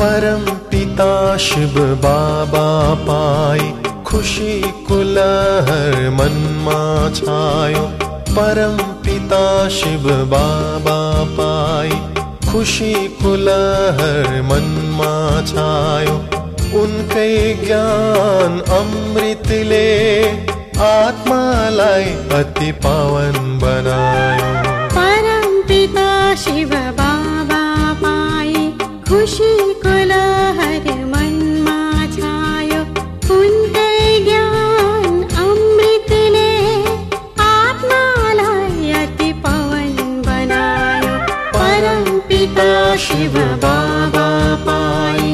परम पिता शिव बाबा पाई खुशी को लहर मनमा छायो। परम पिता शिव बाबा पाई खुशी को लहर मनमा छायो। उनकै ज्ञान अमृतले आत्मालाई अति पावन बनायो। परम पिता शिव बाबा पाई खुशी को लहर मनमा छायो। उनकै ज्ञान अमृतले आत्मालाई अति पावन बनायो। परम पिता शिव बाबा पाई।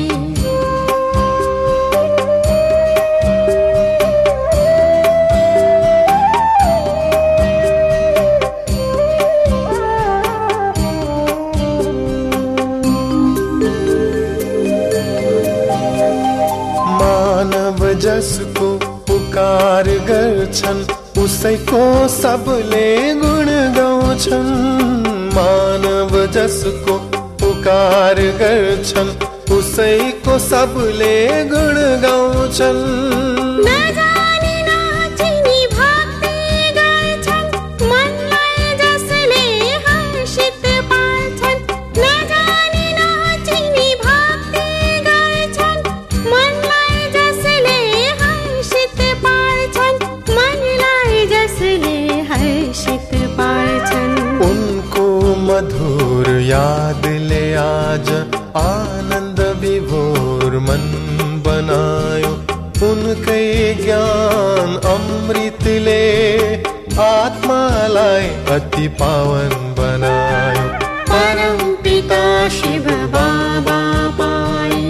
जसको पुकार गर्छन् उसैको सबले गुण गाउँछन्। मानव जसको पुकार गर्छन् उसैको सबले गुण गाउँछन्। मधुर याद ले आज आनंद विभोर मन बनायो। उनकै ज्ञान अमृतले आत्मालाई अति पावन बनायो। परम पिता शिव बाबा पाई।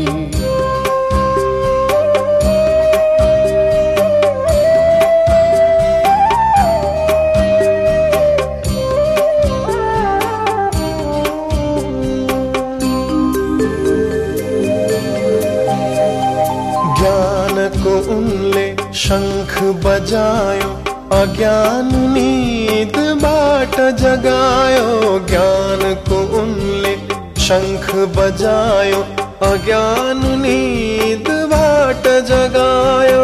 उनले शंख बजायो अज्ञान नींद बाट जगायो। ज्ञान को उनले शंख बजायो अज्ञान नींद बाट जगायो।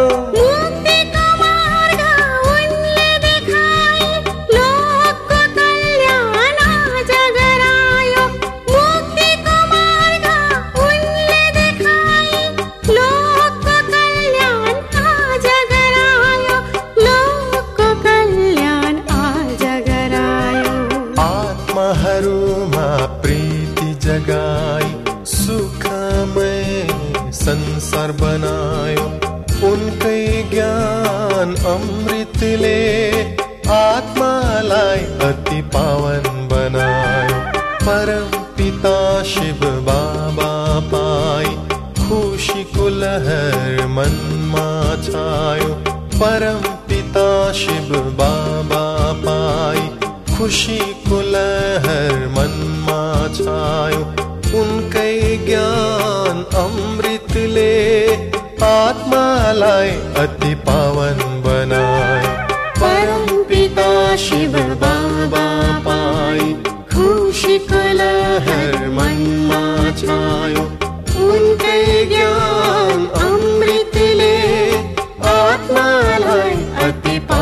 प्रीति जगाई सुखमय संसार बनायो। उनकै ज्ञान अमृतले आत्मालाई अति पावन बनायो। परम पिता शिव बाबा पाई खुशी को लहर मनमा छायो। परम पिता शिव बाबा पाई खुशी को लहर मनमा छायो। उनकै ज्ञान अमृतले आत्मालाई अति पावन बनायो। परम पिता शिव बाबा पाई खुशी को लहर मनमा छायो। उनकै ज्ञान अमृतले आत्मालाई अति